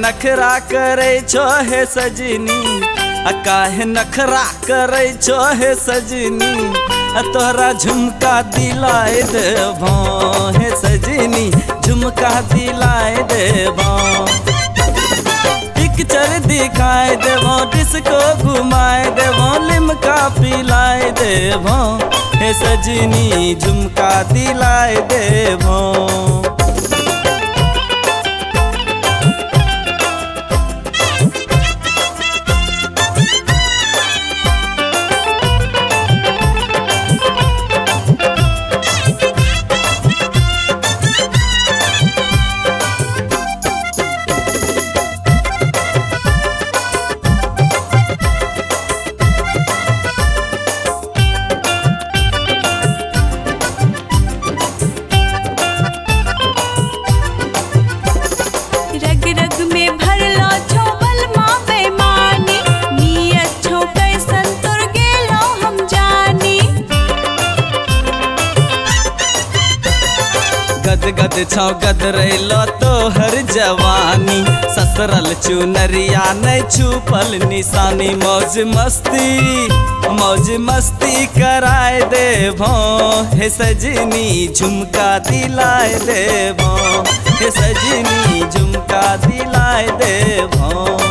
नखरा करे छो हे सजनी, काहे नखरा करे छो हे सजनी, तोहरा झुमका दिलाए देबो हे सजनी, झुमका दिलाए देबो। पिक्चर दिखाए देबो, डिस्को घुमाए देबो, लिमका पिलाए देबो हे सजनी, झुमका दिलाए देबो। गद छौ गदरैलो तोहर जवानी, ससरल चुनरिया नै छुपल निशानी। मौज मस्ती कराए देबो हे सजनी, झुमका दिलाए देबो हे सजनी, झुमका दिलाए देबो।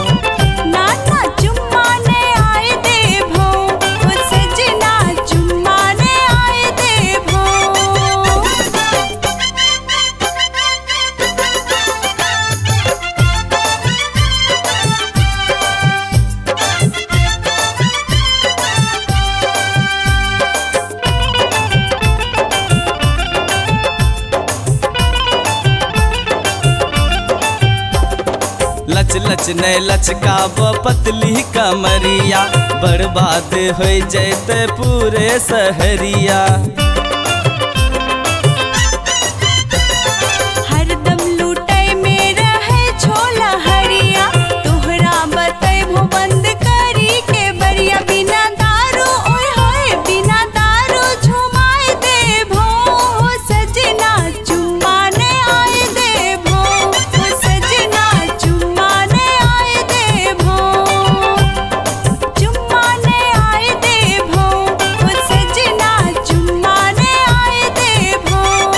लच लच नै लचकाबो पतली कमरिया, बर्बाद हो जैते पूरे सहरिया। हरदम लूटै में रहे छोला हरिया, तोहरा बतैबो बंद करी के बरिया। बिना दारू ओए होए बिना दारू झुमाए देबो सजना, चुम्मा ने आए देबो सजना, चुम्मा ने आए देबो, चुम्मा ने आए देबो सजना, चुम्मा ने आए देबो।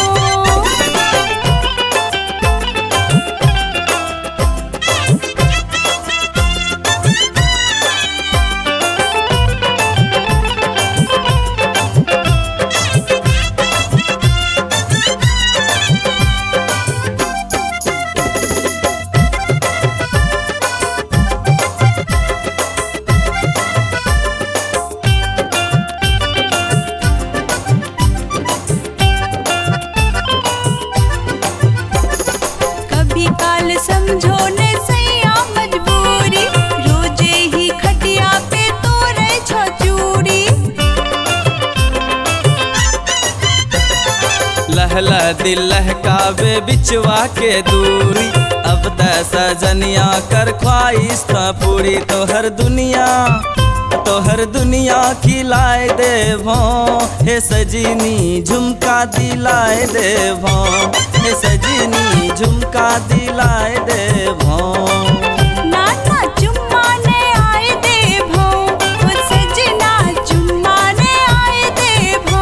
कभी काल समझो ने सैया मजबूरी, रोजे ही खटिया पे तोरे छो चूड़ी। लहला दिल लहकावे बिचवा के दूरी, अब त सजनिया कर ख्वाहिश त पूरी। तोहर दुनिया खिलाए देबो हे सजनी, झुमका दिलाए देबो हे सजनी, झुमका दिलाए देबो। नाना चुम्मा ने आए देबो सजना, चुम्मा ने आए देबो।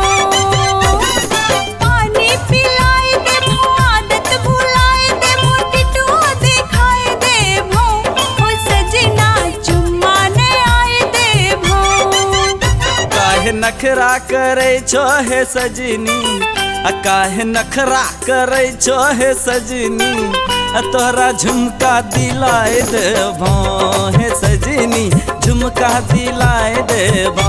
पानी पिलाए देबो, आदत भुलाए देबो, टिटुआ दिखाए देबो सजना, चुम्मा ने आए देबो। काहे नखरा करे छो हे सजनी, काहे नखरा करे छो हे सजनी, तोहरा झुमका दिलाए देबो हे सजनी, झुमका दिलाए देबो।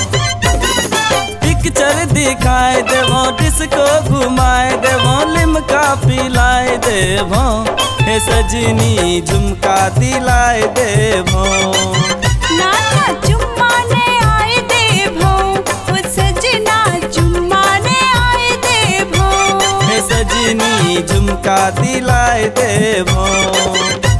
पिक्चर दिखाए देबो, डिस्को घुमाए देबो, लिमका पिलाए देबो हे सजनी, झुमका दिलाए देबो। नाना चुम्मा ने आए देबो सजना, चुम्मा ने आए देबो हे सजनी, झुमका दिलाए देबो।